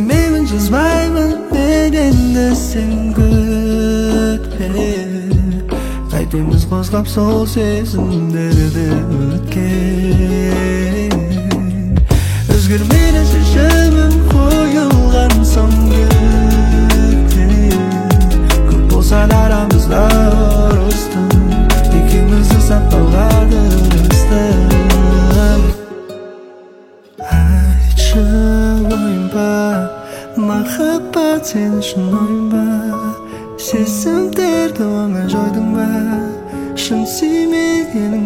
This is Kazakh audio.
Bilmeymin жазбаймын мен енді сен күтпе Қайтеміз қозғап сол сезімдерді өткен Өзгермейді шешімім қойылған соң көктен Көп болса да арамызда ұрыстым Екеумізді сақтауға тырыстым Айтшы ойын ба Махаббат сен үшін ойын ба Сезімдерді оңай жойдың ба Шын сүймегенің